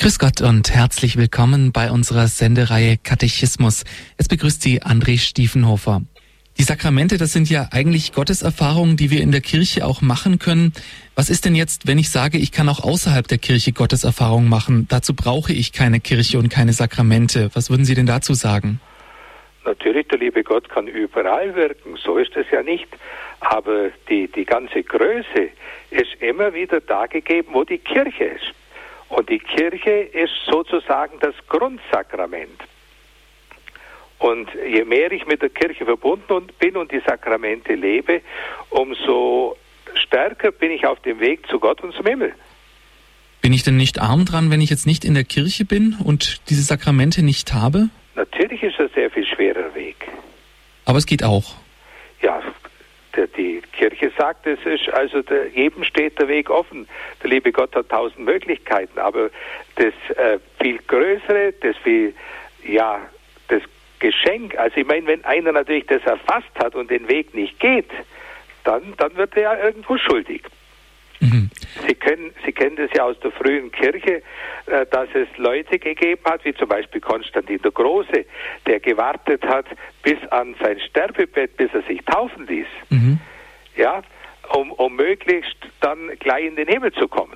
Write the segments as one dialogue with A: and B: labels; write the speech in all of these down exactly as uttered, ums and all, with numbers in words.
A: Grüß Gott und herzlich willkommen bei unserer Sendereihe Katechismus. Es begrüßt Sie André Stiefenhofer. Die Sakramente, das sind ja eigentlich Gotteserfahrungen, die wir in der Kirche auch machen können. Was ist denn jetzt, wenn ich sage, ich kann auch außerhalb der Kirche Gotteserfahrungen machen? Dazu brauche ich keine Kirche und keine Sakramente. Was würden Sie denn dazu sagen?
B: Natürlich, der liebe Gott kann überall wirken, so ist es ja nicht. Aber die, die ganze Größe ist immer wieder da gegeben, wo die Kirche ist. Und die Kirche ist sozusagen das Grundsakrament. Und je mehr ich mit der Kirche verbunden bin und die Sakramente lebe, umso stärker bin ich auf dem Weg zu Gott und zum Himmel.
A: Bin ich denn nicht arm dran, wenn ich jetzt nicht in der Kirche bin und diese Sakramente nicht habe?
B: Natürlich ist es ein sehr viel schwerer Weg.
A: Aber es geht auch.
B: Ja, der, die Kirche sagt, es ist, also der, jedem steht der Weg offen. Der liebe Gott hat tausend Möglichkeiten, aber das äh, viel Größere, das viel, ja, das Geschenk, also ich meine, wenn einer natürlich das erfasst hat und den Weg nicht geht, dann, dann wird er ja irgendwo schuldig. Mhm. Sie können, Sie kennen das ja aus der frühen Kirche, äh, dass es Leute gegeben hat, wie zum Beispiel Konstantin der Große, der gewartet hat bis an sein Sterbebett, bis er sich taufen ließ, mhm. ja, um, um möglichst dann gleich in den Himmel zu kommen.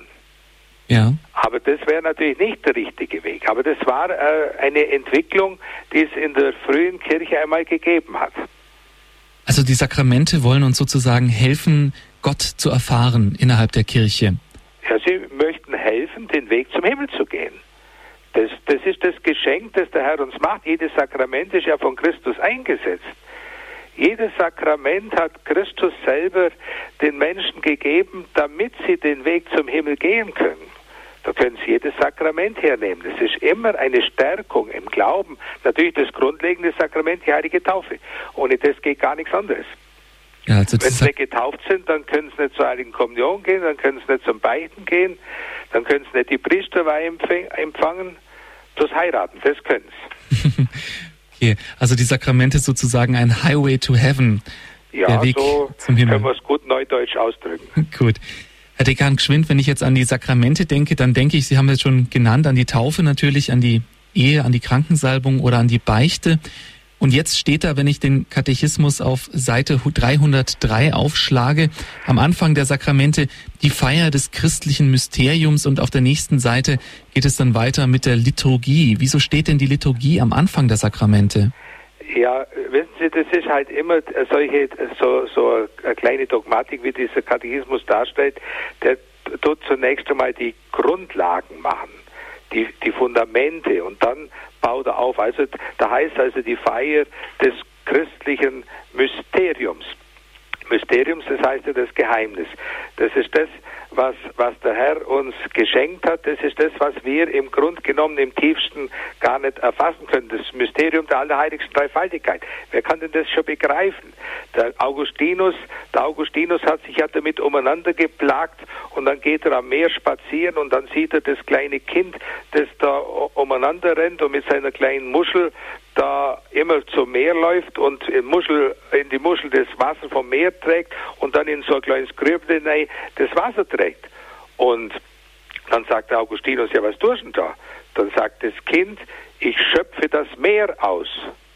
A: Ja.
B: Aber das wäre natürlich nicht der richtige Weg. Aber das war äh, eine Entwicklung, die es in der frühen Kirche einmal gegeben hat.
A: Also die Sakramente wollen uns sozusagen helfen, Gott zu erfahren innerhalb der Kirche.
B: Ja, sie möchten helfen, den Weg zum Himmel zu gehen. Das, das ist das Geschenk, das der Herr uns macht. Jedes Sakrament ist ja von Christus eingesetzt. Jedes Sakrament hat Christus selber den Menschen gegeben, damit sie den Weg zum Himmel gehen können. Da können Sie jedes Sakrament hernehmen. Das ist immer eine Stärkung im Glauben. Natürlich das grundlegende Sakrament, die heilige Taufe. Ohne das geht gar nichts anderes.
A: Ja, also
B: wenn Sie nicht getauft sind, dann können Sie nicht zur Heiligen Kommunion gehen, dann können Sie nicht zum Beichten gehen, dann können Sie nicht die Priesterweihe empfangen. Das Heiraten, das können Sie.
A: Okay, also die Sakramente sozusagen ein Highway to Heaven.
B: Ja,
A: der Weg
B: so
A: zum Himmel.
B: Können wir es gut neudeutsch ausdrücken.
A: Gut. Herr Dekan Gschwind, wenn ich jetzt an die Sakramente denke, dann denke ich, Sie haben es schon genannt, an die Taufe natürlich, an die Ehe, an die Krankensalbung oder an die Beichte. Und jetzt steht da, wenn ich den Katechismus auf Seite dreihundertdrei aufschlage, am Anfang der Sakramente die Feier des christlichen Mysteriums und auf der nächsten Seite geht es dann weiter mit der Liturgie. Wieso steht denn die Liturgie am Anfang der Sakramente?
B: Ja, wissen Sie, das ist halt immer solche, so, so eine kleine Dogmatik, wie dieser Katechismus darstellt, der tut zunächst einmal die Grundlagen machen, die, die Fundamente und dann baut er auf. Also da heißt also die Feier des christlichen Mysteriums. Mysteriums, das heißt ja das Geheimnis. Das ist das, was, was der Herr uns geschenkt hat. Das ist das, was wir im Grunde genommen im tiefsten gar nicht erfassen können. Das Mysterium der allerheiligsten Dreifaltigkeit. Wer kann denn das schon begreifen? Der Augustinus, der Augustinus hat sich ja damit umeinander geplagt und dann geht er am Meer spazieren und dann sieht er das kleine Kind, das da umeinander rennt und mit seiner kleinen Muschel da immer zum Meer läuft und in, Muschel, in die Muschel das Wasser vom Meer trägt und dann in so ein kleines Grübchen das Wasser trägt. Und dann sagt der Augustinus, ja, was tust du denn da? Dann sagt das Kind, ich schöpfe das Meer aus.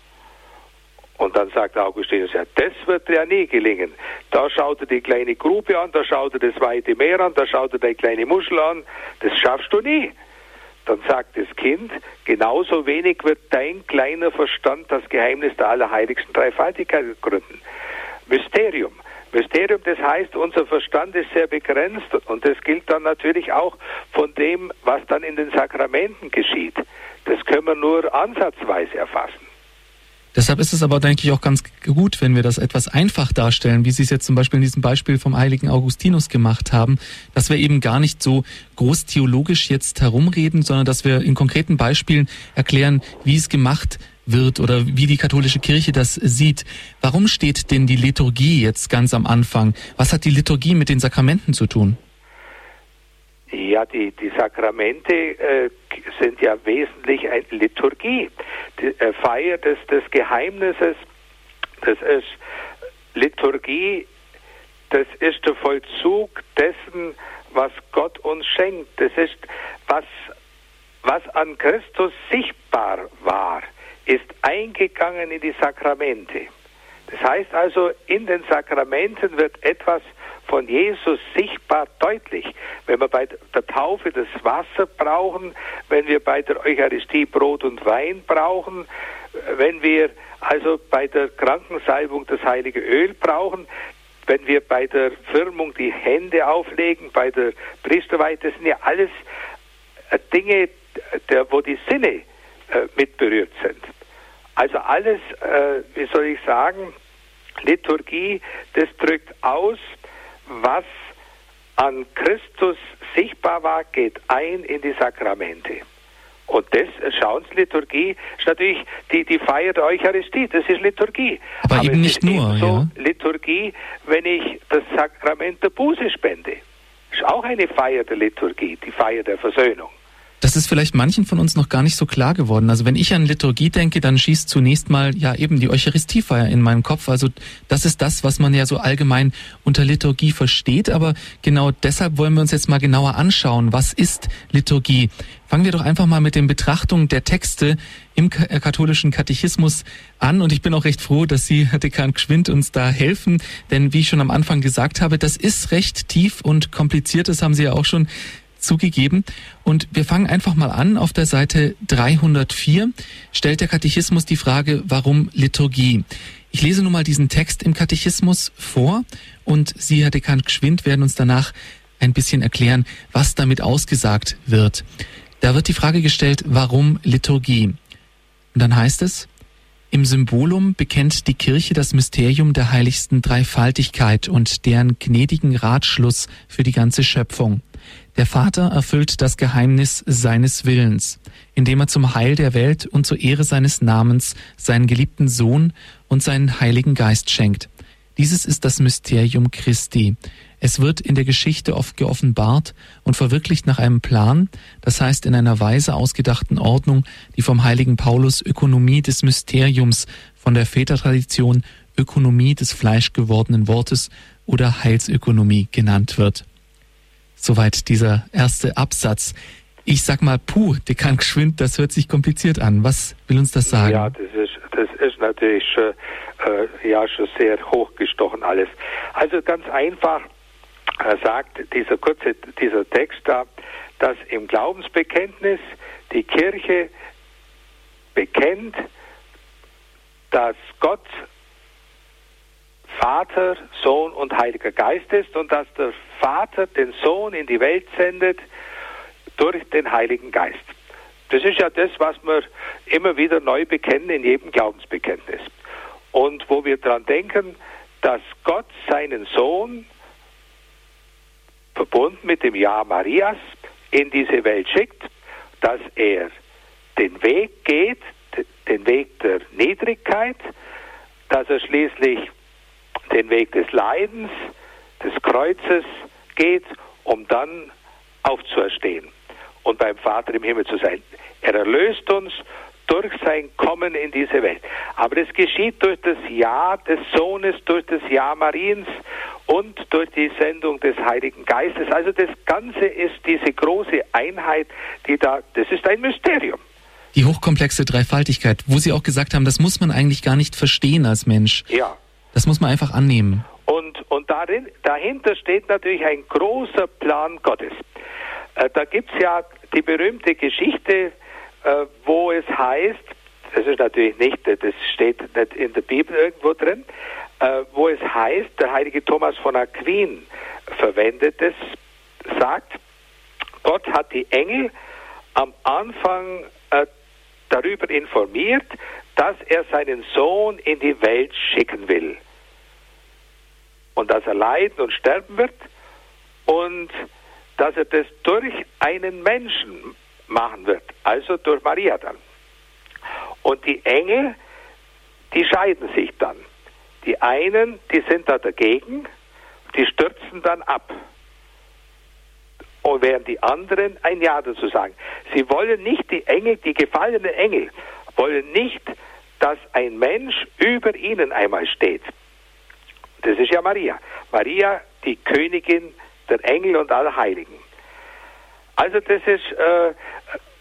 B: Und dann sagt der Augustinus, ja, das wird ja nie gelingen. Da schaut er die kleine Grube an, da schaut er das weite Meer an, da schaut er die kleine Muschel an, das schaffst du nie. Dann sagt das Kind, genauso wenig wird dein kleiner Verstand das Geheimnis der allerheiligsten Dreifaltigkeit gründen. Mysterium. Mysterium, das heißt, unser Verstand ist sehr begrenzt und das gilt dann natürlich auch von dem, was dann in den Sakramenten geschieht. Das können wir nur ansatzweise erfassen.
A: Deshalb ist es aber, denke ich, auch ganz gut, wenn wir das etwas einfach darstellen, wie Sie es jetzt zum Beispiel in diesem Beispiel vom heiligen Augustinus gemacht haben, dass wir eben gar nicht so groß theologisch jetzt herumreden, sondern dass wir in konkreten Beispielen erklären, wie es gemacht wird oder wie die katholische Kirche das sieht. Warum steht denn die Liturgie jetzt ganz am Anfang? Was hat die Liturgie mit den Sakramenten zu tun?
B: Ja, die, die Sakramente äh, sind ja wesentlich eine Liturgie. Die äh, Feier des, des Geheimnisses, das ist Liturgie, das ist der Vollzug dessen, was Gott uns schenkt. Das ist, was was an Christus sichtbar war, ist eingegangen in die Sakramente. Das heißt also, in den Sakramenten wird etwas von Jesus sichtbar deutlich. Wenn wir bei der Taufe das Wasser brauchen, wenn wir bei der Eucharistie Brot und Wein brauchen, wenn wir also bei der Krankensalbung das heilige Öl brauchen, wenn wir bei der Firmung die Hände auflegen, bei der Priesterweihe, das sind ja alles Dinge, der, wo die Sinne äh, mit berührt sind. Also alles, äh, wie soll ich sagen, Liturgie, das drückt aus, was an Christus sichtbar war, geht ein in die Sakramente. Und das, schauen Sie, Liturgie ist natürlich die, die Feier der Eucharistie, das ist Liturgie.
A: Aber, Aber eben nicht nur,
B: so
A: ja.
B: Liturgie, wenn ich das Sakrament der Buße spende, ist auch eine Feier der Liturgie, die Feier der Versöhnung.
A: Das ist vielleicht manchen von uns noch gar nicht so klar geworden. Also wenn ich an Liturgie denke, dann schießt zunächst mal ja eben die Eucharistiefeier in meinen Kopf. Also das ist das, was man ja so allgemein unter Liturgie versteht. Aber genau deshalb wollen wir uns jetzt mal genauer anschauen. Was ist Liturgie? Fangen wir doch einfach mal mit den Betrachtungen der Texte im katholischen Katechismus an. Und ich bin auch recht froh, dass Sie, Herr Dekan Gschwind, uns da helfen. Denn wie ich schon am Anfang gesagt habe, das ist recht tief und kompliziert. Das haben Sie ja auch schon zugegeben. Und wir fangen einfach mal an. Auf der Seite dreihundertvier stellt der Katechismus die Frage, warum Liturgie? Ich lese nun mal diesen Text im Katechismus vor und Sie, Herr Dekan Gschwind, werden uns danach ein bisschen erklären, was damit ausgesagt wird. Da wird die Frage gestellt, warum Liturgie? Und dann heißt es, im Symbolum bekennt die Kirche das Mysterium der heiligsten Dreifaltigkeit und deren gnädigen Ratschluss für die ganze Schöpfung. Der Vater erfüllt das Geheimnis seines Willens, indem er zum Heil der Welt und zur Ehre seines Namens seinen geliebten Sohn und seinen Heiligen Geist schenkt. Dieses ist das Mysterium Christi. Es wird in der Geschichte oft geoffenbart und verwirklicht nach einem Plan, das heißt in einer weise ausgedachten Ordnung, die vom heiligen Paulus Ökonomie des Mysteriums, von der Vätertradition Ökonomie des fleischgewordenen Wortes oder Heilsökonomie genannt wird. Soweit dieser erste Absatz. Ich sag mal, puh, Dekan Gschwind, das hört sich kompliziert an. Was will uns das sagen?
B: Ja, das ist, das ist natürlich schon, äh, ja, schon sehr hochgestochen alles. Also ganz einfach äh, sagt dieser kurze, dieser Text da, dass im Glaubensbekenntnis die Kirche bekennt, dass Gott Vater, Sohn und Heiliger Geist ist und dass der Vater den Sohn in die Welt sendet durch den Heiligen Geist. Das ist ja das, was wir immer wieder neu bekennen in jedem Glaubensbekenntnis. Und wo wir daran denken, dass Gott seinen Sohn, verbunden mit dem Ja Marias, in diese Welt schickt, dass er den Weg geht, den Weg der Niedrigkeit, dass er schließlich den Weg des Leidens, des Kreuzes geht, um dann aufzuerstehen und beim Vater im Himmel zu sein. Er erlöst uns durch sein Kommen in diese Welt. Aber es geschieht durch das Ja des Sohnes, durch das Ja Mariens und durch die Sendung des Heiligen Geistes. Also das Ganze ist diese große Einheit, die da, das ist ein Mysterium.
A: Die hochkomplexe Dreifaltigkeit, wo Sie auch gesagt haben, das muss man eigentlich gar nicht verstehen als Mensch.
B: Ja. Das
A: muss man einfach annehmen.
B: Und, und darin, dahinter steht natürlich ein großer Plan Gottes. Äh, da gibt es ja die berühmte Geschichte, äh, wo es heißt, das ist natürlich nicht, das steht nicht in der Bibel irgendwo drin, äh, wo es heißt, der heilige Thomas von Aquin verwendet es, sagt, Gott hat die Engel am Anfang äh, darüber informiert, dass er seinen Sohn in die Welt schicken will. Und dass er leiden und sterben wird und dass er das durch einen Menschen machen wird, also durch Maria dann. Und die Engel, die scheiden sich dann. Die einen, die sind da dagegen, die stürzen dann ab. Und während die anderen ein Ja dazu sagen. Sie wollen nicht, die Engel, die gefallenen Engel, wollen nicht, dass ein Mensch über ihnen einmal steht. Das ist ja Maria. Maria, die Königin der Engel und aller Heiligen. Also das ist, äh,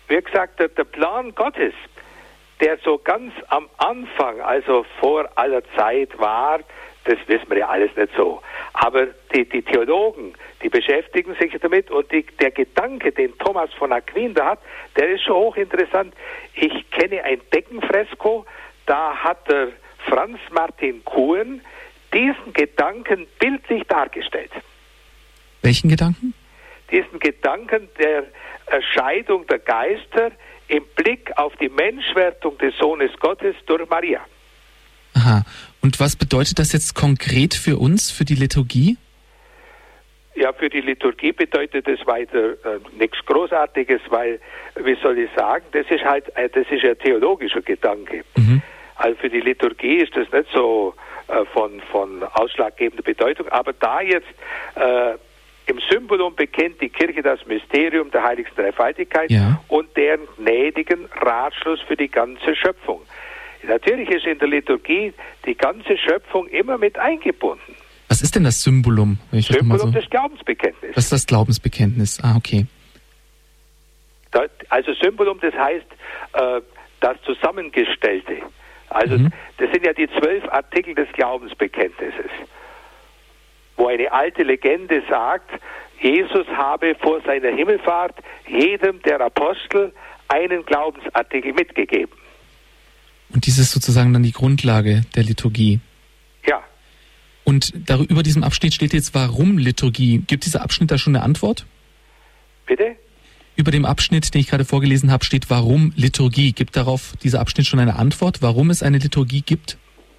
B: wie gesagt, der, der Plan Gottes, der so ganz am Anfang, also vor aller Zeit war, das wissen wir ja alles nicht so. Aber die, die Theologen, die beschäftigen sich damit und die, der Gedanke, den Thomas von Aquin da hat, der ist schon hochinteressant. Ich kenne ein Deckenfresko, da hat der Franz Martin Kuhn diesen Gedanken bildlich dargestellt.
A: Welchen Gedanken?
B: Diesen Gedanken der Erscheidung der Geister im Blick auf die Menschwerdung des Sohnes Gottes durch Maria.
A: Aha. Und was bedeutet das jetzt konkret für uns, für die Liturgie?
B: Ja, für die Liturgie bedeutet das weiter äh, nichts Großartiges, weil, wie soll ich sagen, das ist halt, äh, das ist ein theologischer Gedanke. Mhm. Also für die Liturgie ist das nicht so äh, von, von ausschlaggebender Bedeutung, aber da jetzt äh, im Symbolum bekennt die Kirche das Mysterium der heiligsten Dreifaltigkeit, ja, und deren gnädigen Ratschluss für die ganze Schöpfung. Natürlich ist in der Liturgie die ganze Schöpfung immer mit eingebunden.
A: Was ist denn das Symbolum? Wenn ich
B: Symbolum
A: das mal so...
B: des Glaubensbekenntnisses.
A: Das ist das Glaubensbekenntnis, ah, okay.
B: Da, also Symbolum, das heißt äh, das Zusammengestellte. Also mhm. das sind ja die zwölf Artikel des Glaubensbekenntnisses, wo eine alte Legende sagt, Jesus habe vor seiner Himmelfahrt jedem der Apostel einen Glaubensartikel mitgegeben.
A: Und dies ist sozusagen dann die Grundlage der Liturgie.
B: Ja.
A: Und darüber, über diesem Abschnitt steht jetzt, warum Liturgie. Gibt dieser Abschnitt da schon eine Antwort?
B: Bitte?
A: Über dem Abschnitt, den ich gerade vorgelesen habe, steht, warum Liturgie. Gibt darauf dieser Abschnitt schon eine Antwort, warum es eine Liturgie gibt?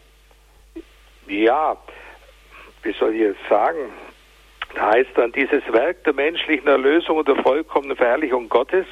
B: Ja, wie soll ich jetzt sagen? Da heißt dann, dieses Werk der menschlichen Erlösung und der vollkommenen Verherrlichung Gottes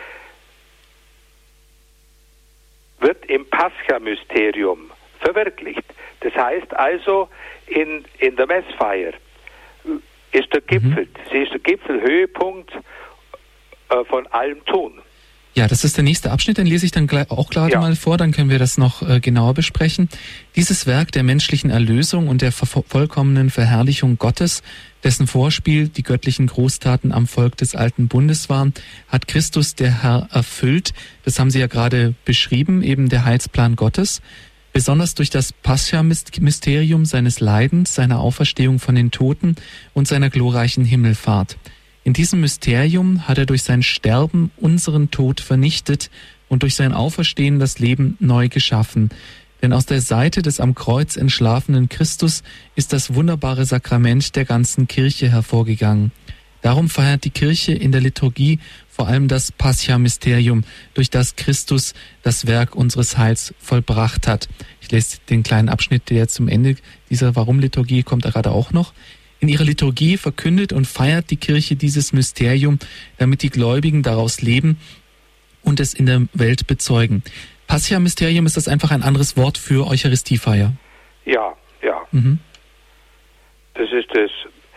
B: wird im Pascha-Mysterium verwirklicht. Das heißt also, in, in der Messfeier ist der Gipfel, mhm. sie ist der Gipfelhöhepunkt äh, von allem Tun.
A: Ja, das ist der nächste Abschnitt, den lese ich dann gleich auch gerade ja. mal vor, dann können wir das noch äh, genauer besprechen. Dieses Werk der menschlichen Erlösung und der ver- vollkommenen Verherrlichung Gottes, dessen Vorspiel die göttlichen Großtaten am Volk des alten Bundes waren, hat Christus der Herr erfüllt. Das haben Sie ja gerade beschrieben, eben der Heilsplan Gottes. Besonders durch das Pascha-Mysterium seines Leidens, seiner Auferstehung von den Toten und seiner glorreichen Himmelfahrt. In diesem Mysterium hat er durch sein Sterben unseren Tod vernichtet und durch sein Auferstehen das Leben neu geschaffen. Denn aus der Seite des am Kreuz entschlafenen Christus ist das wunderbare Sakrament der ganzen Kirche hervorgegangen. Darum feiert die Kirche in der Liturgie vor allem das Pascha-Mysterium, durch das Christus das Werk unseres Heils vollbracht hat. Ich lese den kleinen Abschnitt, der zum Ende dieser Warum-Liturgie kommt, gerade auch noch. In ihrer Liturgie verkündet und feiert die Kirche dieses Mysterium, damit die Gläubigen daraus leben und es in der Welt bezeugen. Pascha-Mysterium, ist das einfach ein anderes Wort für Eucharistiefeier?
B: Ja, ja.
A: Mhm.
B: Das ist das,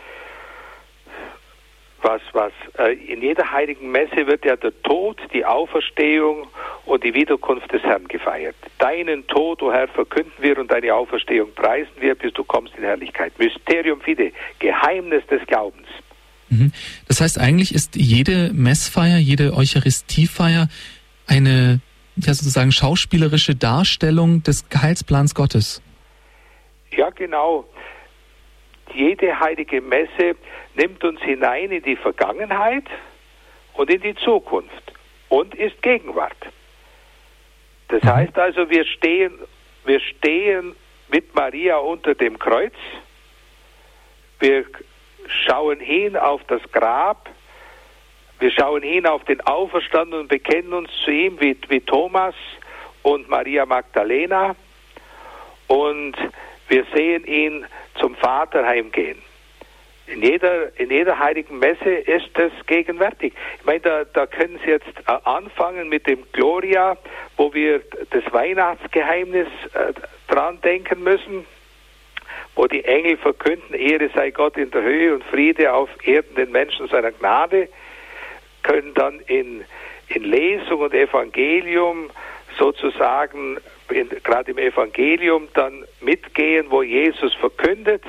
B: was, was äh, in jeder heiligen Messe wird ja der Tod, die Auferstehung und die Wiederkunft des Herrn gefeiert. Deinen Tod, o Herr, verkünden wir und deine Auferstehung preisen wir, bis du kommst in Herrlichkeit. Mysterium Fide, Geheimnis des Glaubens.
A: Mhm. Das heißt, eigentlich ist jede Messfeier, jede Eucharistiefeier eine, ja, sozusagen schauspielerische Darstellung des Heilsplans Gottes.
B: Ja, genau. Jede heilige Messe nimmt uns hinein in die Vergangenheit und in die Zukunft und ist Gegenwart. Das heißt also, wir stehen, wir stehen mit Maria unter dem Kreuz, wir schauen hin auf das Grab, wir schauen hin auf den Auferstandenen und bekennen uns zu ihm wie, wie Thomas und Maria Magdalena, und wir sehen ihn zum Vater heimgehen. In jeder, in jeder heiligen Messe ist das gegenwärtig. Ich meine, da, da können Sie jetzt äh, anfangen mit dem Gloria, wo wir das Weihnachtsgeheimnis äh, dran denken müssen, wo die Engel verkünden, Ehre sei Gott in der Höhe und Friede auf Erden den Menschen seiner Gnade, können dann in, in Lesung und Evangelium sozusagen, in, gerade im Evangelium, dann mitgehen, wo Jesus verkündet,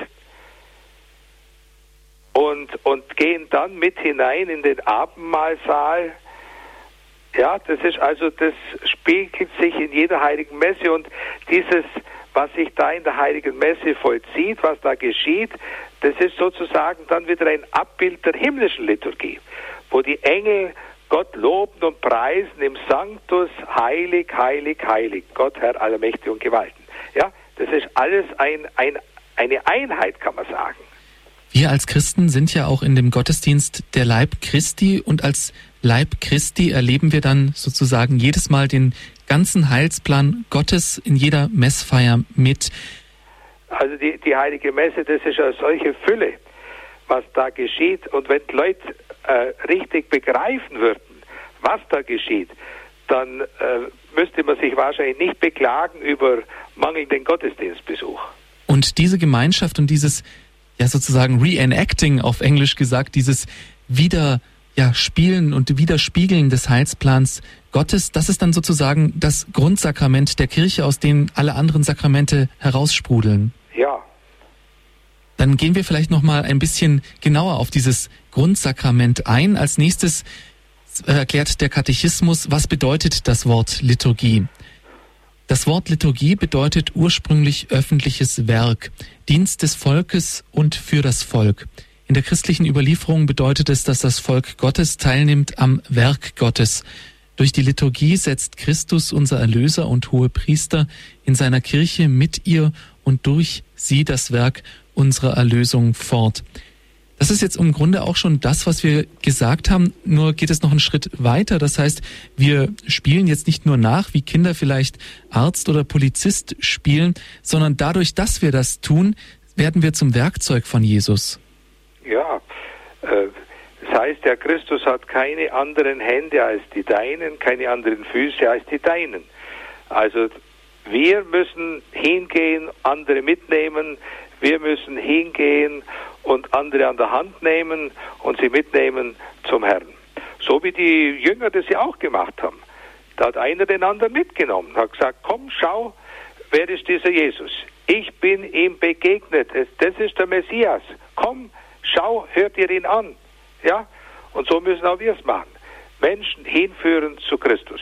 B: und, und gehen dann mit hinein in den Abendmahlsaal, Ja, das ist also, das spiegelt sich in jeder heiligen Messe, und dieses, was sich da in der heiligen Messe vollzieht, was da geschieht, das ist sozusagen dann wieder ein Abbild der himmlischen Liturgie, wo die Engel Gott loben und preisen im Sanctus, heilig, heilig, heilig, Gott, Herr aller Mächte und Gewalten. Ja, das ist alles ein, ein, eine Einheit, kann man sagen.
A: Wir als Christen sind ja auch in dem Gottesdienst der Leib Christi, und als Leib Christi erleben wir dann sozusagen jedes Mal den ganzen Heilsplan Gottes in jeder Messfeier mit.
B: Also die, die Heilige Messe, das ist eine solche Fülle, was da geschieht. Und wenn die Leute äh, richtig begreifen würden, was da geschieht, dann äh, müsste man sich wahrscheinlich nicht beklagen über mangelnden Gottesdienstbesuch.
A: Und diese Gemeinschaft und dieses, ja sozusagen Reenacting auf Englisch gesagt, dieses wieder ja, Spielen und Widerspiegeln des Heilsplans Gottes, das ist dann sozusagen das Grundsakrament der Kirche, aus dem alle anderen Sakramente heraussprudeln.
B: Ja.
A: Dann gehen wir vielleicht noch mal ein bisschen genauer auf dieses Grundsakrament ein. Als nächstes erklärt der Katechismus, was bedeutet das Wort Liturgie? Das Wort Liturgie bedeutet ursprünglich öffentliches Werk, Dienst des Volkes und für das Volk. In der christlichen Überlieferung bedeutet es, dass das Volk Gottes teilnimmt am Werk Gottes. Durch die Liturgie setzt Christus, unser Erlöser und Hohepriester, in seiner Kirche mit ihr und durch sie das Werk unserer Erlösung fort. Das ist jetzt im Grunde auch schon das, was wir gesagt haben, nur geht es noch einen Schritt weiter. Das heißt, wir spielen jetzt nicht nur nach, wie Kinder vielleicht Arzt oder Polizist spielen, sondern dadurch, dass wir das tun, werden wir zum Werkzeug von Jesus.
B: Ja, äh, das heißt, der Christus hat keine anderen Hände als die deinen, keine anderen Füße als die deinen. Also wir müssen hingehen, andere mitnehmen, wir müssen hingehen und andere an der Hand nehmen und sie mitnehmen zum Herrn. So wie die Jünger das ja auch gemacht haben. Da hat einer den anderen mitgenommen, hat gesagt, komm, schau, wer ist dieser Jesus? Ich bin ihm begegnet, das ist der Messias. Komm, schau, hört ihr ihn an. Ja? Und so müssen auch wir es machen. Menschen hinführen zu Christus.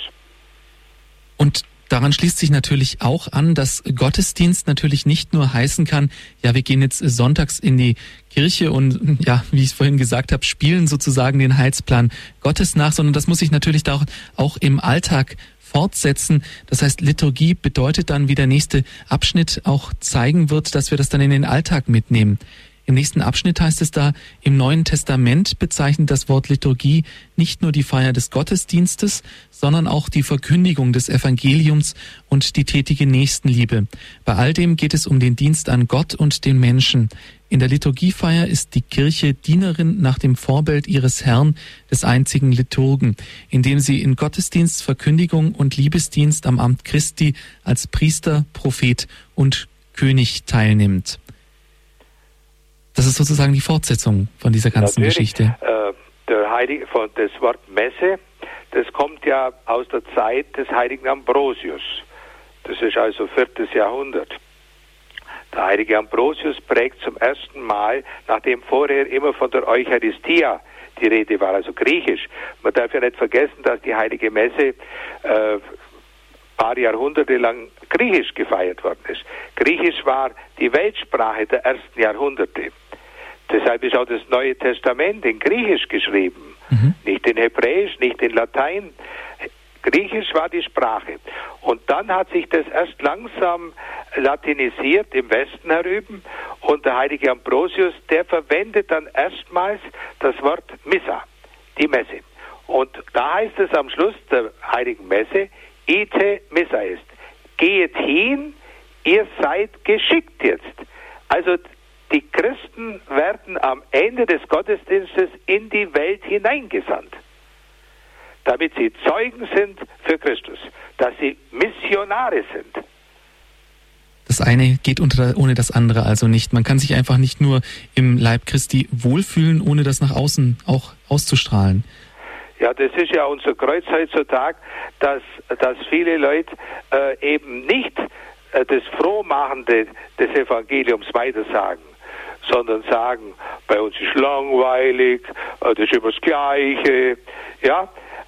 A: Und daran schließt sich natürlich auch an, dass Gottesdienst natürlich nicht nur heißen kann, ja, wir gehen jetzt sonntags in die Kirche und, ja, wie ich es vorhin gesagt habe, spielen sozusagen den Heilsplan Gottes nach, sondern das muss sich natürlich auch, auch im Alltag fortsetzen. Das heißt, Liturgie bedeutet dann, wie der nächste Abschnitt auch zeigen wird, dass wir das dann in den Alltag mitnehmen. Im nächsten Abschnitt heißt es da, im Neuen Testament bezeichnet das Wort Liturgie nicht nur die Feier des Gottesdienstes, sondern auch die Verkündigung des Evangeliums und die tätige Nächstenliebe. Bei all dem geht es um den Dienst an Gott und den Menschen. In der Liturgiefeier ist die Kirche Dienerin nach dem Vorbild ihres Herrn, des einzigen Liturgen, indem sie in Gottesdienst, Verkündigung und Liebesdienst am Amt Christi als Priester, Prophet und König teilnimmt. Das ist sozusagen die Fortsetzung von dieser ganzen
B: Natürlich,
A: Geschichte.
B: Äh, der Heilige, von das Wort Messe, das kommt ja aus der Zeit des heiligen Ambrosius. Das ist also viertes Jahrhundert. Der heilige Ambrosius prägt zum ersten Mal, nachdem vorher immer von der Eucharistia die Rede war, also griechisch. Man darf ja nicht vergessen, dass die heilige Messe äh, paar Jahrhunderte lang griechisch gefeiert worden ist. Griechisch war die Weltsprache der ersten Jahrhunderte. Deshalb ist auch das Neue Testament in Griechisch geschrieben. Mhm. Nicht in Hebräisch, nicht in Latein. Griechisch war die Sprache. Und dann hat sich das erst langsam latinisiert im Westen herüben. Und der heilige Ambrosius, der verwendet dann erstmals das Wort Missa, die Messe. Und da heißt es am Schluss der heiligen Messe, Ite Missa ist. Geht hin, ihr seid geschickt jetzt. Also die Christen werden am Ende des Gottesdienstes in die Welt hineingesandt, damit sie Zeugen sind für Christus, dass sie Missionare sind.
A: Das eine geht unter, ohne das andere also nicht. Man kann sich einfach nicht nur im Leib Christi wohlfühlen, ohne das nach außen auch auszustrahlen.
B: Ja, das ist ja unser Kreuz heutzutage, dass, dass viele Leute äh, eben nicht äh, das Frohmachende des Evangeliums weitersagen, sondern sagen, bei uns ist langweilig, äh, das ist immer das Gleiche. Ja,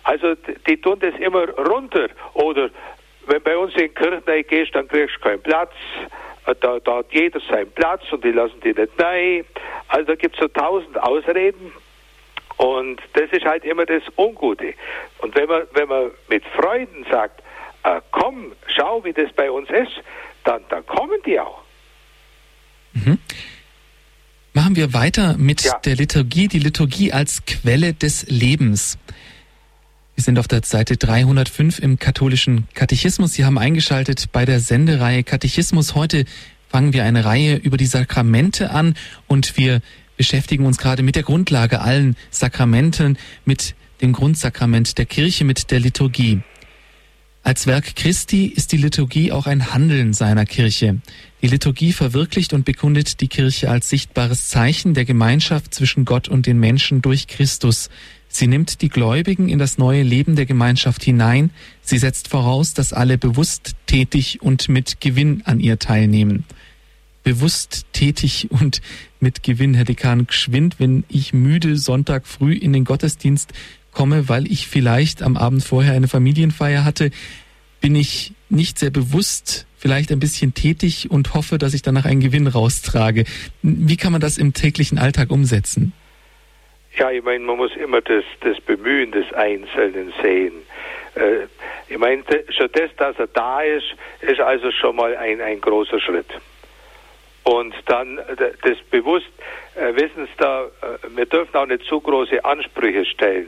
B: Also die tun das immer runter. Oder wenn bei uns in die Kirche reingehst, dann kriegst du keinen Platz. Da, da hat jeder seinen Platz und die lassen die nicht rein. Also da gibt es so tausend Ausreden. Und das ist halt immer das Ungute. Und wenn man, wenn man mit Freunden sagt, äh, komm, schau, wie das bei uns ist, dann, dann kommen die auch.
A: Mhm. Machen wir weiter mit
B: ja.
A: der Liturgie, die Liturgie als Quelle des Lebens. Wir sind auf der Seite dreihundertfünf im katholischen Katechismus. Sie haben eingeschaltet bei der Sendereihe Katechismus. Heute fangen wir eine Reihe über die Sakramente an und wir beschäftigen uns gerade mit der Grundlage allen Sakramenten, mit dem Grundsakrament der Kirche, mit der Liturgie. Als Werk Christi ist die Liturgie auch ein Handeln seiner Kirche. Die Liturgie verwirklicht und bekundet die Kirche als sichtbares Zeichen der Gemeinschaft zwischen Gott und den Menschen durch Christus. Sie nimmt die Gläubigen in das neue Leben der Gemeinschaft hinein. Sie setzt voraus, dass alle bewusst, tätig und mit Gewinn an ihr teilnehmen. Bewusst, tätig und mit Gewinn, Herr Dekan, geschwind, wenn ich müde Sonntag früh in den Gottesdienst komme, weil ich vielleicht am Abend vorher eine Familienfeier hatte, bin ich nicht sehr bewusst, vielleicht ein bisschen tätig und hoffe, dass ich danach einen Gewinn raustrage. Wie kann man das im täglichen Alltag umsetzen?
B: Ja, ich meine, man muss immer das, das Bemühen des Einzelnen sehen. Äh, ich meine, schon das, dass er da ist, ist also schon mal ein, ein großer Schritt. Und dann das bewusst, äh, wissen Sie da, äh, wir dürfen auch nicht zu große Ansprüche stellen.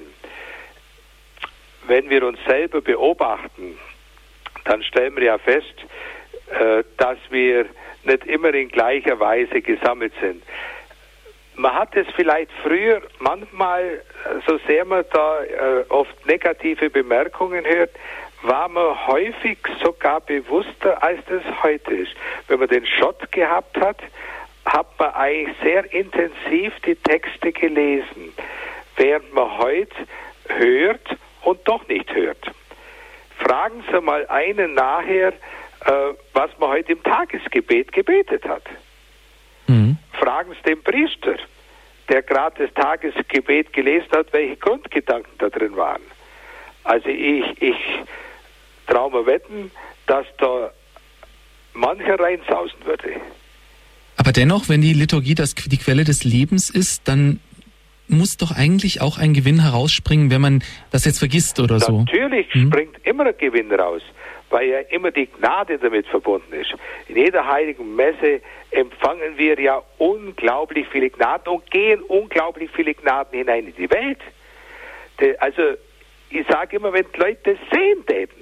B: Wenn wir uns selber beobachten, dann stellen wir ja fest, äh, dass wir nicht immer in gleicher Weise gesammelt sind. Man hat es vielleicht früher manchmal, so sehr man da äh, oft negative Bemerkungen hört, war man häufig sogar bewusster, als das heute ist. Wenn man den Schott gehabt hat, hat man eigentlich sehr intensiv die Texte gelesen, während man heute hört und doch nicht hört. Fragen Sie mal einen nachher, äh, was man heute im Tagesgebet gebetet hat. Mhm. Fragen Sie den Priester, der gerade das Tagesgebet gelesen hat, welche Grundgedanken da drin waren. Also ich, ich traue mir wetten, dass da mancher reinsausen würde.
A: Aber dennoch, wenn die Liturgie das, die Quelle des Lebens ist, dann muss doch eigentlich auch ein Gewinn herausspringen, wenn man das jetzt vergisst oder so.
B: Natürlich hm? springt immer ein Gewinn raus, weil ja immer die Gnade damit verbunden ist. In jeder heiligen Messe empfangen wir ja unglaublich viele Gnaden und gehen unglaublich viele Gnaden hinein in die Welt. Also ich sage immer, wenn die Leute das sehen täten.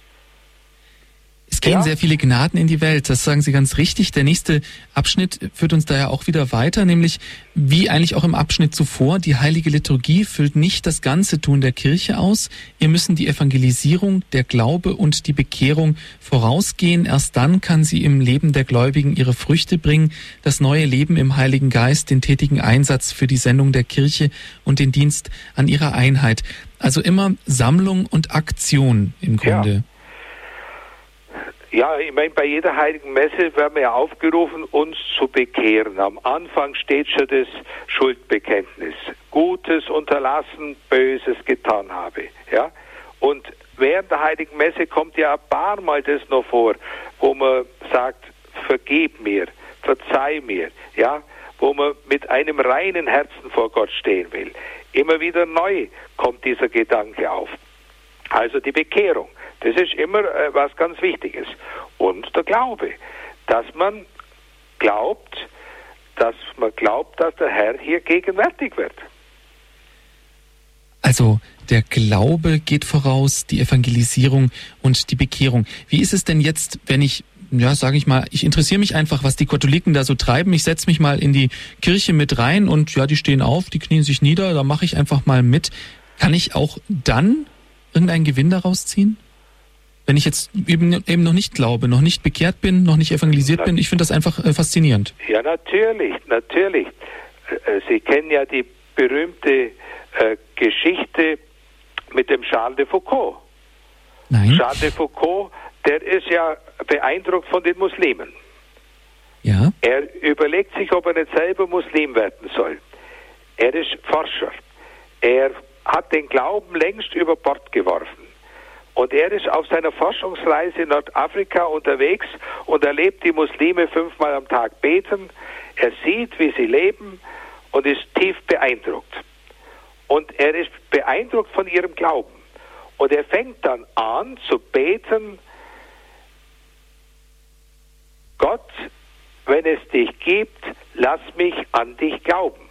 A: Es gehen
B: ja?
A: sehr viele Gnaden in die Welt, das sagen Sie ganz richtig. Der nächste Abschnitt führt uns da ja auch wieder weiter, nämlich wie eigentlich auch im Abschnitt zuvor, die heilige Liturgie füllt nicht das ganze Tun der Kirche aus. Ihr müssen die Evangelisierung, der Glaube und die Bekehrung vorausgehen. Erst dann kann sie im Leben der Gläubigen ihre Früchte bringen, das neue Leben im Heiligen Geist, den tätigen Einsatz für die Sendung der Kirche und den Dienst an ihrer Einheit. Also immer Sammlung und Aktion im Grunde.
B: Ja. Ja, ich meine, bei jeder heiligen Messe werden wir ja aufgerufen, uns zu bekehren. Am Anfang steht schon das Schuldbekenntnis. Gutes unterlassen, Böses getan habe. Ja? Und während der heiligen Messe kommt ja ein paar Mal das noch vor, wo man sagt, vergib mir, verzeih mir. Ja? Wo man mit einem reinen Herzen vor Gott stehen will. Immer wieder neu kommt dieser Gedanke auf. Also die Bekehrung. Das ist immer äh, was ganz Wichtiges. Und der Glaube, dass man glaubt, dass man glaubt, dass der Herr hier gegenwärtig wird.
A: Also der Glaube geht voraus, die Evangelisierung und die Bekehrung. Wie ist es denn jetzt, wenn ich, ja, sage ich mal, ich interessiere mich einfach, was die Katholiken da so treiben. Ich setze mich mal in die Kirche mit rein und ja, die stehen auf, die knien sich nieder, da mache ich einfach mal mit. Kann ich auch dann irgendeinen Gewinn daraus ziehen? Wenn ich jetzt eben, eben noch nicht glaube, noch nicht bekehrt bin, noch nicht evangelisiert bin, ich finde das einfach äh, faszinierend.
B: Ja, natürlich, natürlich. Äh, Sie kennen ja die berühmte äh, Geschichte mit dem Charles de Foucault.
A: Nein.
B: Charles de Foucault, der ist ja beeindruckt von den Muslimen.
A: Ja.
B: Er überlegt sich, ob er nicht selber Muslim werden soll. Er ist Forscher. Er hat den Glauben längst über Bord geworfen. Und er ist auf seiner Forschungsreise in Nordafrika unterwegs und erlebt die Muslime fünfmal am Tag beten. Er sieht, wie sie leben und ist tief beeindruckt. Und er ist beeindruckt von ihrem Glauben. Und er fängt dann an zu beten: Gott, wenn es dich gibt, lass mich an dich glauben.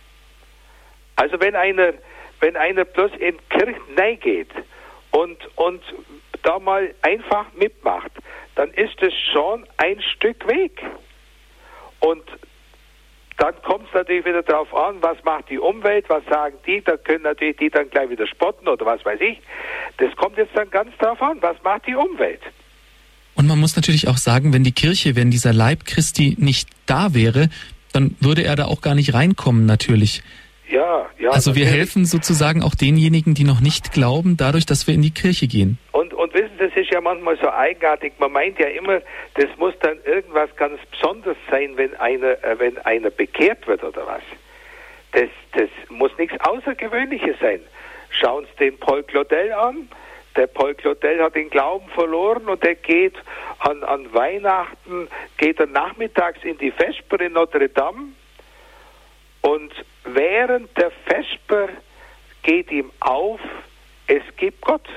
B: Also wenn einer, wenn einer bloß in Kirchen reingeht und, und da mal einfach mitmacht, dann ist es schon ein Stück Weg. Und dann kommt es natürlich wieder darauf an, was macht die Umwelt, was sagen die, da können natürlich die dann gleich wieder spotten oder was weiß ich. Das kommt jetzt dann ganz darauf an, was macht die Umwelt.
A: Und man muss natürlich auch sagen, wenn die Kirche, wenn dieser Leib Christi nicht da wäre, dann würde er da auch gar nicht reinkommen natürlich.
B: Ja, ja.
A: Also wir
B: natürlich.
A: helfen sozusagen auch denjenigen, die noch nicht glauben, dadurch, dass wir in die Kirche gehen.
B: Und, und wissen Sie, das ist ja manchmal so eigenartig. Man meint ja immer, das muss dann irgendwas ganz Besonderes sein, wenn einer, äh, wenn einer bekehrt wird oder was. Das, das muss nichts Außergewöhnliches sein. Schauen Sie den Paul Claudel an. Der Paul Claudel hat den Glauben verloren und der geht an, an Weihnachten, geht er nachmittags in die Vesper in Notre Dame und während der Vesper geht ihm auf, es gibt Gott.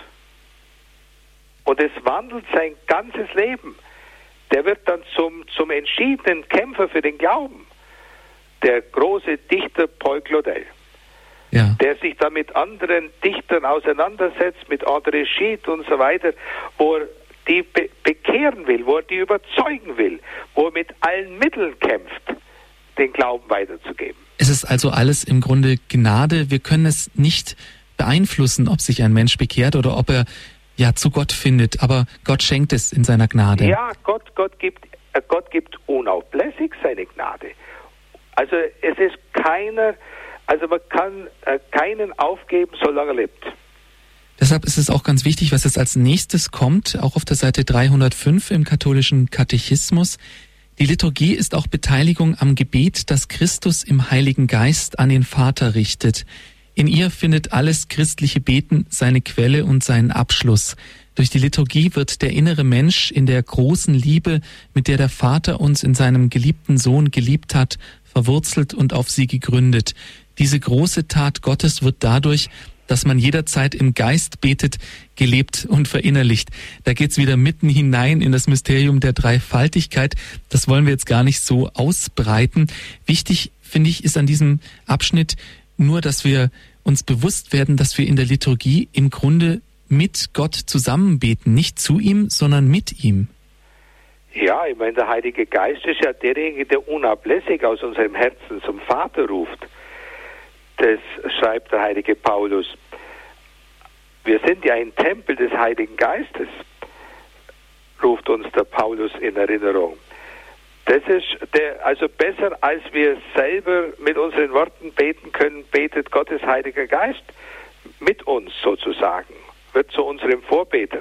B: Und es wandelt sein ganzes Leben. Der wird dann zum, zum entschiedenen Kämpfer für den Glauben. Der große Dichter Paul Claudel. Ja. Der sich da mit anderen Dichtern auseinandersetzt, mit André Gide und so weiter, wo er die be- bekehren will, wo er die überzeugen will, wo er mit allen Mitteln kämpft, den Glauben weiterzugeben.
A: Es ist also alles im Grunde Gnade. Wir können es nicht beeinflussen, ob sich ein Mensch bekehrt oder ob er ja zu Gott findet, aber Gott schenkt es in seiner Gnade.
B: Ja, Gott, Gott gibt, Gott gibt unablässig seine Gnade. Also es ist keiner, also man kann äh, keinen aufgeben, solange er lebt.
A: Deshalb ist es auch ganz wichtig, was jetzt als nächstes kommt, auch auf der Seite dreihundertfünf im katholischen Katechismus. Die Liturgie ist auch Beteiligung am Gebet, das Christus im Heiligen Geist an den Vater richtet. In ihr findet alles christliche Beten seine Quelle und seinen Abschluss. Durch die Liturgie wird der innere Mensch in der großen Liebe, mit der der Vater uns in seinem geliebten Sohn geliebt hat, verwurzelt und auf sie gegründet. Diese große Tat Gottes wird dadurch, dass man jederzeit im Geist betet, gelebt und verinnerlicht. Da geht's wieder mitten hinein in das Mysterium der Dreifaltigkeit. Das wollen wir jetzt gar nicht so ausbreiten. Wichtig, finde ich, ist an diesem Abschnitt nur, dass wir uns bewusst werden, dass wir in der Liturgie im Grunde mit Gott zusammen beten. Nicht zu ihm, sondern mit ihm.
B: Ja, ich meine, der Heilige Geist ist ja derjenige, der unablässig aus unserem Herzen zum Vater ruft. Das schreibt der heilige Paulus. Wir sind ja ein Tempel des Heiligen Geistes, ruft uns der Paulus in Erinnerung. Das ist der, also besser als wir selber mit unseren Worten beten können, betet Gottes Heiliger Geist mit uns sozusagen, wird zu unserem Vorbeter.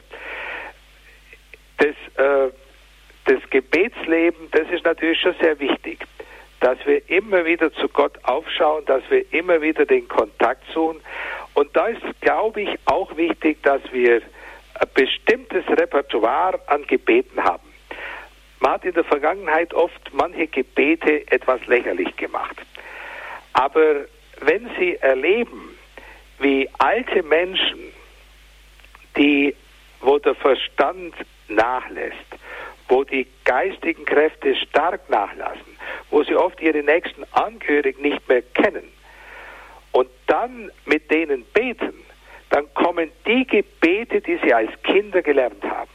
B: Das, äh, das Gebetsleben, das ist natürlich schon sehr wichtig, dass wir immer wieder zu Gott aufschauen, dass wir immer wieder den Kontakt suchen. Und da ist, glaube ich, auch wichtig, dass wir ein bestimmtes Repertoire an Gebeten haben. Man hat in der Vergangenheit oft manche Gebete etwas lächerlich gemacht. Aber wenn Sie erleben, wie alte Menschen, die, wo der Verstand nachlässt, wo die geistigen Kräfte stark nachlassen, wo sie oft ihre nächsten Angehörigen nicht mehr kennen und dann mit denen beten, dann kommen die Gebete, die sie als Kinder gelernt haben.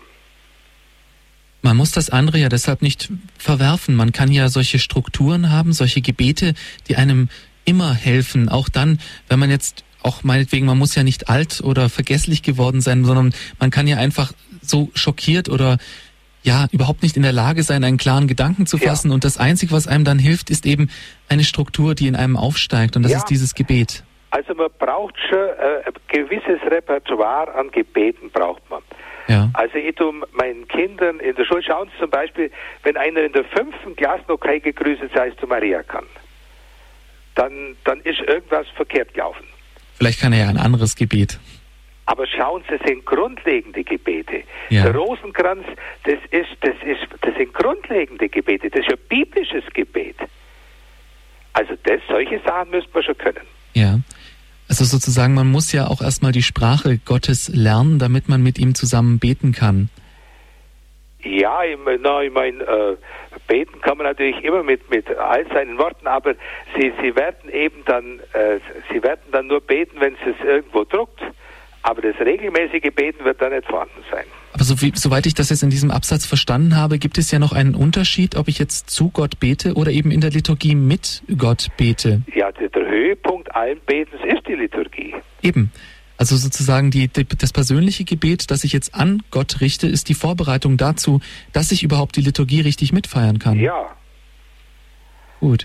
A: Man muss das andere ja deshalb nicht verwerfen. Man kann ja solche Strukturen haben, solche Gebete, die einem immer helfen. Auch dann, wenn man jetzt auch meinetwegen, man muss ja nicht alt oder vergesslich geworden sein, sondern man kann ja einfach so schockiert oder ja überhaupt nicht in der Lage sein, einen klaren Gedanken zu fassen. Ja. Und das Einzige, was einem dann hilft, ist eben eine Struktur, die in einem aufsteigt. Und das ja. ist dieses Gebet.
B: Also man braucht schon äh, ein gewisses Repertoire an Gebeten braucht man.
A: Ja.
B: Also ich tue meinen Kindern in der Schule, schauen Sie zum Beispiel, wenn einer in der fünften Klasse noch kein gegrüßet sei zu Maria kann, dann, dann ist irgendwas verkehrt gelaufen.
A: Vielleicht kann er ja ein anderes Gebet.
B: Aber schauen Sie, das sind grundlegende Gebete.
A: Ja.
B: Der Rosenkranz, das ist, das ist, das sind grundlegende Gebete. Das ist ein biblisches Gebet. Also das, solche Sachen müsste man schon können.
A: Ja. Also sozusagen, man muss ja auch erstmal die Sprache Gottes lernen, damit man mit ihm zusammen beten kann.
B: Ja, ich, na, ich meine, äh, beten kann man natürlich immer mit, mit all seinen Worten, aber sie, sie werden eben dann, äh, sie werden dann nur beten, wenn es es irgendwo druckt. Aber das regelmäßige Beten wird da nicht vorhanden sein.
A: Aber so wie, soweit ich das jetzt in diesem Absatz verstanden habe, gibt es ja noch einen Unterschied, ob ich jetzt zu Gott bete oder eben in der Liturgie mit Gott bete.
B: Ja, der, der Höhepunkt allen Betens ist die Liturgie.
A: Eben. Also sozusagen die, die, das persönliche Gebet, das ich jetzt an Gott richte, ist die Vorbereitung dazu, dass ich überhaupt die Liturgie richtig mitfeiern kann.
B: Ja.
A: Gut.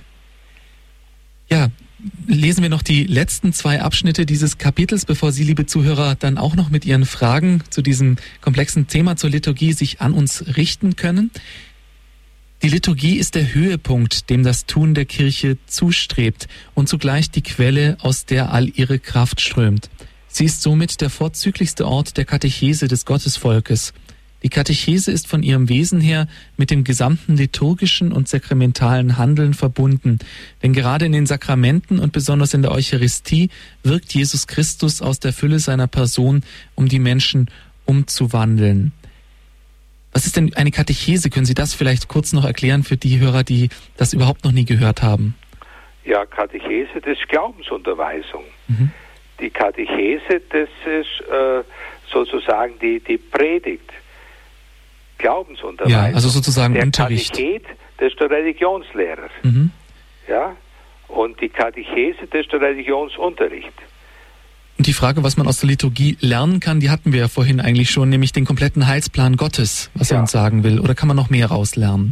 A: Ja, lesen wir noch die letzten zwei Abschnitte dieses Kapitels, bevor Sie, liebe Zuhörer, dann auch noch mit Ihren Fragen zu diesem komplexen Thema zur Liturgie sich an uns richten können. Die Liturgie ist der Höhepunkt, dem das Tun der Kirche zustrebt und zugleich die Quelle, aus der all ihre Kraft strömt. Sie ist somit der vorzüglichste Ort der Katechese des Gottesvolkes. Die Katechese ist von ihrem Wesen her mit dem gesamten liturgischen und sakramentalen Handeln verbunden. Denn gerade in den Sakramenten und besonders in der Eucharistie wirkt Jesus Christus aus der Fülle seiner Person, um die Menschen umzuwandeln. Was ist denn eine Katechese? Können Sie das vielleicht kurz noch erklären für die Hörer, die das überhaupt noch nie gehört haben?
B: Ja, Katechese, das ist Glaubensunterweisung.
A: Mhm.
B: Die Katechese, das ist äh, sozusagen die, die Predigt. Glaubensunterweisung.
A: Ja, also sozusagen
B: der
A: Unterricht.
B: Katechet, das ist der Religionslehrer.
A: Mhm.
B: Ja? Und die Katechese, das ist der Religionsunterricht.
A: Und die Frage, was man aus der Liturgie lernen kann, die hatten wir ja vorhin eigentlich schon, nämlich den kompletten Heilsplan Gottes, was
B: Ja.
A: er uns sagen will. Oder kann man noch mehr rauslernen?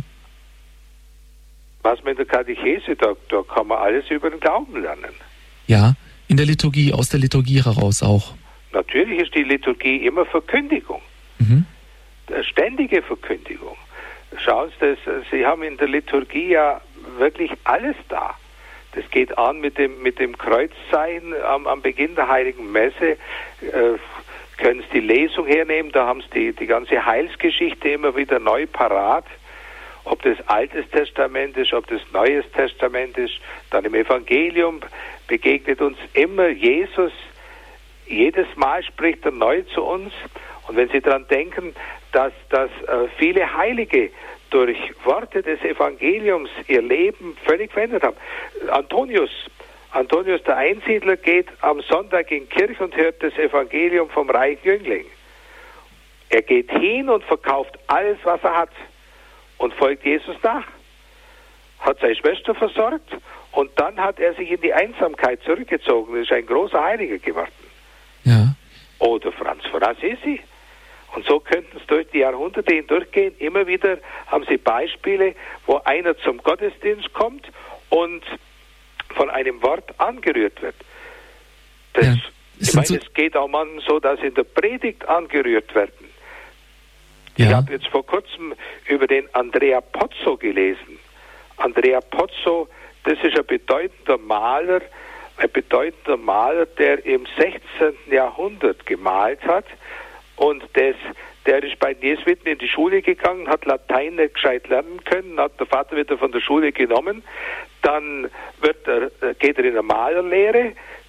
B: Was man in der Katechese, da, da kann man alles über den Glauben lernen.
A: Ja, in der Liturgie, aus der Liturgie heraus auch.
B: Natürlich ist die Liturgie immer Verkündigung.
A: Mhm.
B: Ständige Verkündigung. Schauen Sie, das, Sie haben in der Liturgie ja wirklich alles da. Das geht an mit dem, mit dem Kreuzzeichen am, am Beginn der Heiligen Messe. Äh, können Sie die Lesung hernehmen, da haben Sie die, die ganze Heilsgeschichte immer wieder neu parat. Ob das Altes Testament ist, ob das Neues Testament ist. Dann im Evangelium begegnet uns immer Jesus. Jedes Mal spricht er neu zu uns. Und wenn Sie daran denken, dass, dass äh, viele Heilige durch Worte des Evangeliums ihr Leben völlig verändert haben. Antonius, Antonius der Einsiedler geht am Sonntag in die Kirche und hört das Evangelium vom reichen Jüngling. Er geht hin und verkauft alles, was er hat und folgt Jesus nach. Hat seine Schwester versorgt und dann hat er sich in die Einsamkeit zurückgezogen. Ist ein großer Heiliger geworden.
A: Ja.
B: Oder Franz von Assisi. Und so könnten es durch die Jahrhunderte hindurchgehen. Immer wieder haben Sie Beispiele, wo einer zum Gottesdienst kommt und von einem Wort angerührt wird. Das,
A: Ja.
B: ich meine, so es geht auch manchmal so, dass in der Predigt angerührt werden.
A: Ja.
B: Ich habe jetzt vor kurzem über den Andrea Pozzo gelesen. Andrea Pozzo, das ist ein bedeutender Maler, ein bedeutender Maler, der im sechzehnten Jahrhundert gemalt hat. Und das, der ist bei den Jesuiten in die Schule gegangen, hat Latein nicht gescheit lernen können, hat der Vater wieder von der Schule genommen. Dann wird er, geht er in eine Malerlehre,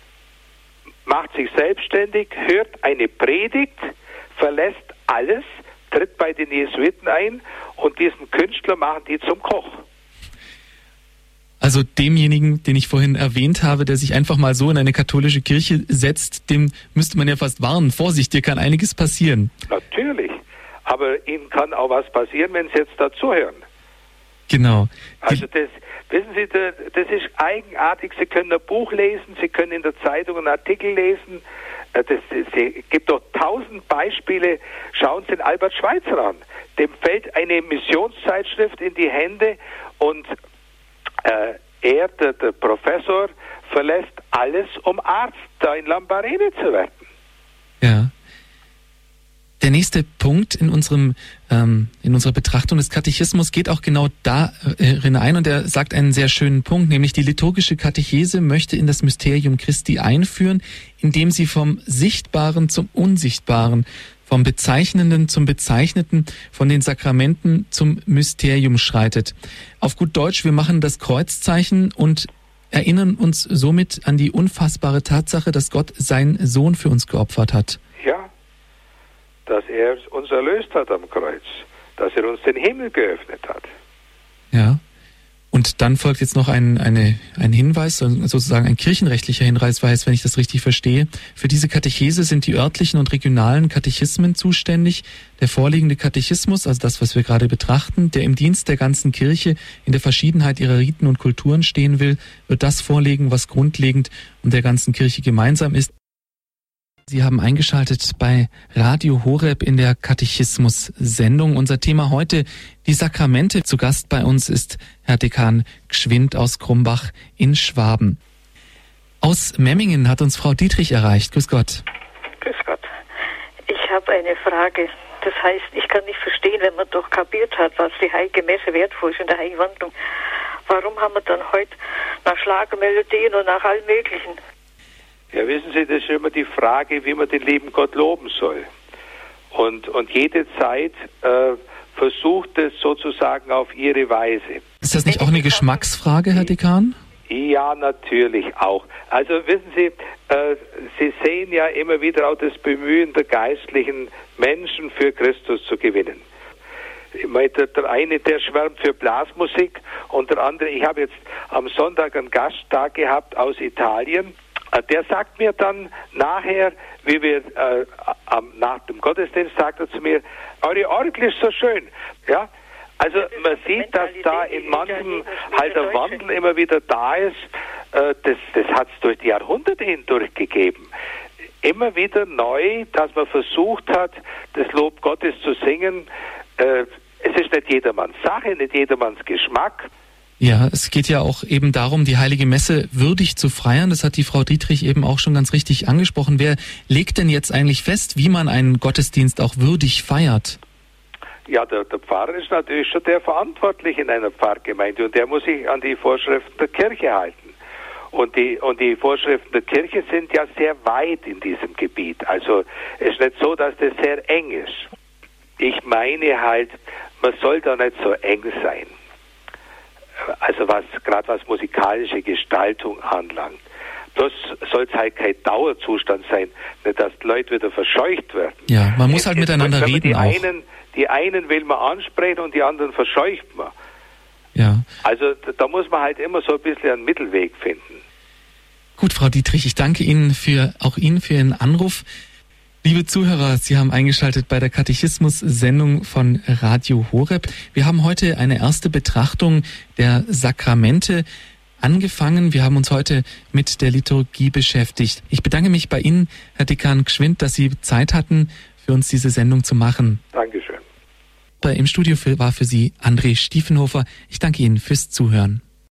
B: macht sich selbstständig, hört eine Predigt, verlässt alles, tritt bei den Jesuiten ein und diesen Künstler machen die zum Koch.
A: Also demjenigen, den ich vorhin erwähnt habe, der sich einfach mal so in eine katholische Kirche setzt, dem müsste man ja fast warnen. Vorsicht, dir kann einiges passieren.
B: Natürlich. Aber ihnen kann auch was passieren, wenn sie jetzt dazuhören. Genau. Also das, wissen Sie, das ist eigenartig. Sie können ein Buch lesen, Sie können in der Zeitung einen Artikel lesen. Das, es gibt doch tausend Beispiele. Schauen Sie den Albert Schweitzer an. Dem fällt eine Missionszeitschrift in die Hände und äh, er, der, der Professor, verlässt alles, um Arzt da in Lambarene zu werden.
A: Ja. Der nächste Punkt in unserem ähm, in unserer Betrachtung des Katechismus geht auch genau darin ein, und er sagt einen sehr schönen Punkt, nämlich die liturgische Katechese möchte in das Mysterium Christi einführen, indem sie vom Sichtbaren zum Unsichtbaren, vom Bezeichnenden zum Bezeichneten, von den Sakramenten zum Mysterium schreitet. Auf gut Deutsch, wir machen das Kreuzzeichen und erinnern uns somit an die unfassbare Tatsache, dass Gott seinen Sohn für uns geopfert hat.
B: Ja, dass er uns erlöst hat am Kreuz, dass er uns den Himmel geöffnet hat.
A: Ja, und dann folgt jetzt noch ein, eine, ein Hinweis, sozusagen ein kirchenrechtlicher Hinweis, wenn ich das richtig verstehe. Für diese Katechese sind die örtlichen und regionalen Katechismen zuständig. Der vorliegende Katechismus, also das, was wir gerade betrachten, der im Dienst der ganzen Kirche in der Verschiedenheit ihrer Riten und Kulturen stehen will, wird das vorlegen, was grundlegend und der ganzen Kirche gemeinsam ist. Sie haben eingeschaltet bei Radio Horeb in der Katechismus-Sendung. Unser Thema heute, die Sakramente. Zu Gast bei uns ist Herr Dekan Gschwind aus Krumbach in Schwaben. Aus Memmingen hat uns Frau Dietrich erreicht. Grüß Gott.
C: Grüß Gott. Ich habe eine Frage. Das heißt, ich kann nicht verstehen, wenn man doch kapiert hat, was die Heilige Messe wertvoll ist in der Heiligen Wandlung. Warum haben wir dann heute nach Schlagermelodien und nach allem Möglichen?
B: Ja, wissen Sie, das ist immer die Frage, wie man den lieben Gott loben soll. Und, und jede Zeit äh, versucht es sozusagen auf ihre Weise.
A: Ist das nicht auch eine Geschmacksfrage, Herr Dekan?
B: Ja, natürlich auch. Also wissen Sie, äh, Sie sehen ja immer wieder auch das Bemühen der geistlichen Menschen für Christus zu gewinnen. Ich meine, der, der eine, der schwärmt für Blasmusik, und der andere, ich habe jetzt am Sonntag einen Gast da gehabt aus Italien. Der sagt mir dann nachher, wie wir äh, am, nach dem Gottesdienst, sagt er zu mir, eure Orgel ist so schön. Ja, also man sieht, dass da in manchem halt der Wandel immer wieder da ist. Äh, das das hat es durch die Jahrhunderte hindurch gegeben. Immer wieder neu, dass man versucht hat, das Lob Gottes zu singen. Äh, es ist nicht jedermanns Sache, nicht jedermanns Geschmack.
A: Ja, es geht ja auch eben darum, die Heilige Messe würdig zu feiern. Das hat die Frau Dietrich eben auch schon ganz richtig angesprochen. Wer legt denn jetzt eigentlich fest, wie man einen Gottesdienst auch würdig feiert?
B: Ja, der, der Pfarrer ist natürlich schon der Verantwortliche in einer Pfarrgemeinde, und der muss sich an die Vorschriften der Kirche halten. Und die, und die Vorschriften der Kirche sind ja sehr weit in diesem Gebiet. Also es ist nicht so, dass das sehr eng ist. Ich meine halt, man soll da nicht so eng sein. Also was gerade was musikalische Gestaltung anlangt. Das soll es halt kein Dauerzustand sein, nicht dass die Leute wieder verscheucht werden.
A: Ja, man muss halt miteinander reden
B: die
A: auch.
B: Einen, die einen will man ansprechen und die anderen verscheucht man.
A: Ja.
B: Also da muss man halt immer so ein bisschen einen Mittelweg finden.
A: Gut, Frau Dietrich, ich danke Ihnen für auch Ihnen für Ihren Anruf. Liebe Zuhörer, Sie haben eingeschaltet bei der Katechismus-Sendung von Radio Horeb. Wir haben heute eine erste Betrachtung der Sakramente angefangen. Wir haben uns heute mit der Liturgie beschäftigt. Ich bedanke mich bei Ihnen, Herr Dekan Gschwind, dass Sie Zeit hatten, für uns diese Sendung zu machen.
B: Dankeschön.
A: Im Studio war für Sie André Stiefenhofer. Ich danke Ihnen fürs Zuhören.